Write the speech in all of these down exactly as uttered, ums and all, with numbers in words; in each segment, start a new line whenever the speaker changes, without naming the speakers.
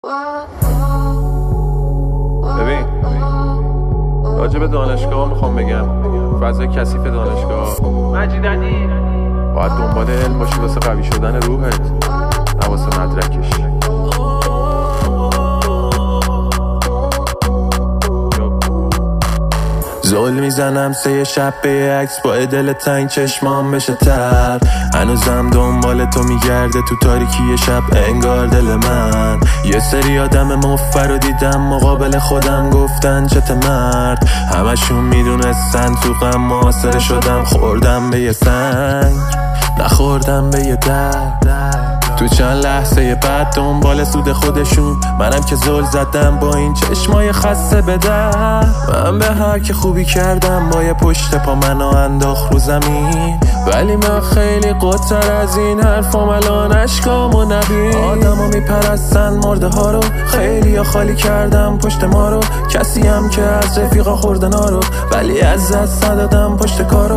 ببین راجع به دانشگاه میخوام بگم، فضای کثیف دانشگاه مجیدنی باید دنبال علم باشی واسه قوی شدن روحت، نه واسه مدرکش. زل میزنم سه شب به عکس با دل تنگ چشمام بشه تر، هنوزم دنبال تو میگرده تو تاریکی شب انگار دل من. یه سری آدم مفر رو دیدم مقابل خودم گفتن چته مرد، همشون میدونستن تو غم معاصره شدم، خوردم به یه سنگ نخوردم به یه درد. تو چند لحظه بعد دنبال سود خودشون، منم که زل زدم با این چشمای خسته به در. من به هر که خوبی کردم با یه پشت پا منو انداخت رو زمین، ولی من خیلی قدتر از این حرفام الان اشکامو نبین. آدمو میپرستن مرده ها رو، خیلی ها خالی کردم پشت ما رو، کسی هم که از رفیقا خوردن ها رو، ولی از دست ندادم پشت کارو.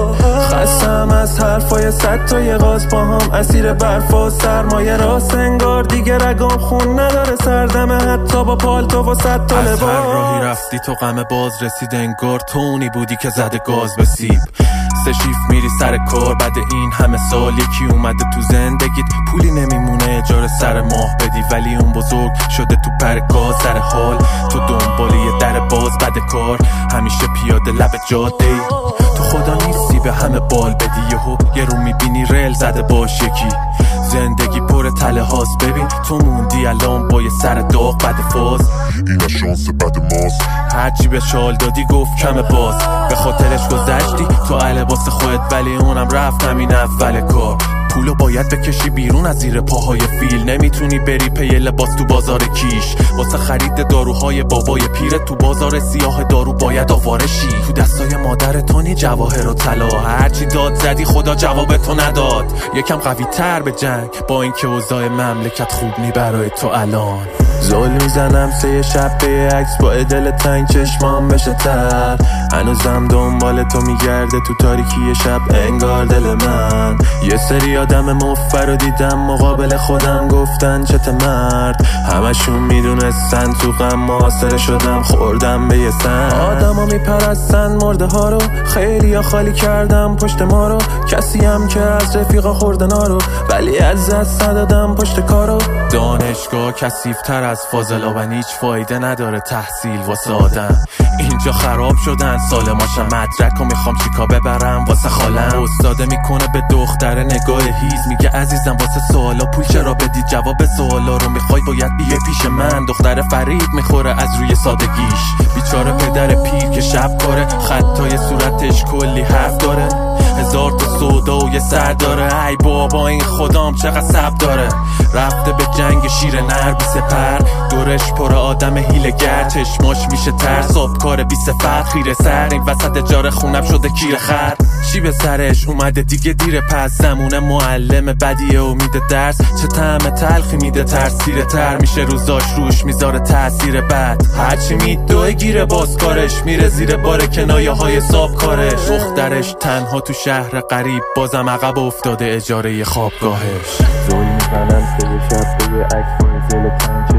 خستم از حرفای صد تا یه غاز با هم اسیر برف و سرمایه راست، انگار دیگه رگام خون نداره سردمه حتی با پالتو و صد تا لباس. از هر راهی رفتی تو غم باز رسید، انگار تونی بودی که زده گاز به سیب. سه شیف میری سر کار بعد این همه سال، یکی اومده تو زندگیت پولی نمیمونه اجاره سر ماه بدی، ولی اون بزرگ شده تو پر گاز سر حال. تو دنبالی یه در باز بعد کار، همیشه پیاده لب جاده ای. تو خدا نیستی به همه بال بدی، یهو یه رو میبینی ریل زده باش یکی. زندگی پر تله هاست، ببین تو موندی الان با یه سر داغ بعد فاز.
اینا شانس بد ماست،
هرچی به شال دادی گفت کم باز، به خاطرش گذشتی تو لباس خودت، ولی اونم رفت همین اول کار. پولو باید بکشی بیرون از زیر پاهای فیل، نمیتونی بری پی لباس تو بازار کیش. واسه خرید داروهای بابای پیرت تو بازار سیاه دارو باید آواره شی. تو دستای مادر تو نی جواهر و طلا، هرچی داد زدی خدا جواب تو نداد. یکم قوی تر به جنگ با اینکه اوضاع مملکت خوب نی برای تو الان. زل میزنم سه شب به عکس با دل تنگ چشمام بشه تر، هنوزم دنبال تو میگرده تو تاریکی شب انگار دل من. یه سری آدم مفر رو دیدم مقابل خودم گفتن چته مرد، همشون میدونستن تو غم معاصره شدم، خوردم به یه سنگ. آدمو میپرستن مرده ها رو، خیلی ها خالی کردم پشت ما رو، کسی هم که از رفیقا خوردن ها رو، ولی از دست ندادم پشت کارو. دانشگاه کثیف‌تر از فاضلا و هیچ فایده نداره تحصیل واسه آدم. اینجا خراب شدن سالماشم، مدرک و میخوام چیکا ببرم واسه خالم. استاده میکنه به دختر نگاه هیز، میگه عزیزم واسه سوالا پول چرا بدی، جواب سوالا رو میخوای باید بیه پیش من. دختر فرید میخوره از روی سادگیش، بیچاره پدر پیر که شب کاره، خطای صورتش کلی حرف داره، هزار تا سودا و یه سر داره. ای بابا این خدام چقدر صبر داره، رفته به جنگ شیر نر بی سپر، دورش پر آدم هیله‌گر، چشماش میشه ترس، کار بی صفت خیره سر، این وسط اجاره خونم شده کیر خر. چی به سرش اومده دیگه دیره، پس زمونه معلم بدیه و میده درس، چه طعم تلخی میده ترسیره تر، میشه روزاش روش میذاره تاثیر بد. هرچی میدوه گیره باز کارش، میره زیر بار کنایه های ساب کارش. دخترش تنها تو شهر غریب، بازم عقب افتاده اجاره خوابگاهش. زل میزنم سه شب به عکس با دل تنگ